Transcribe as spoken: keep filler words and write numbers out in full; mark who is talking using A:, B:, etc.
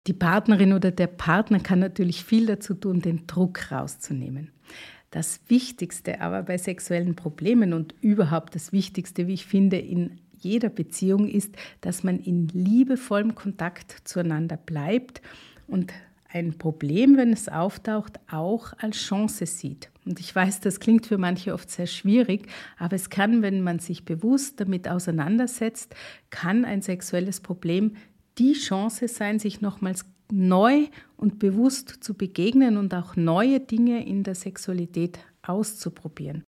A: Die Partnerin oder der Partner kann natürlich viel dazu tun, den Druck rauszunehmen. Das Wichtigste aber bei sexuellen Problemen und überhaupt das Wichtigste, wie ich finde, in jeder Beziehung ist, dass man in liebevollem Kontakt zueinander bleibt und ein Problem, wenn es auftaucht, auch als Chance sieht. Und ich weiß, das klingt für manche oft sehr schwierig, aber es kann, wenn man sich bewusst damit auseinandersetzt, kann ein sexuelles Problem die Chance sein, sich nochmals neu und bewusst zu begegnen und auch neue Dinge in der Sexualität auszuprobieren.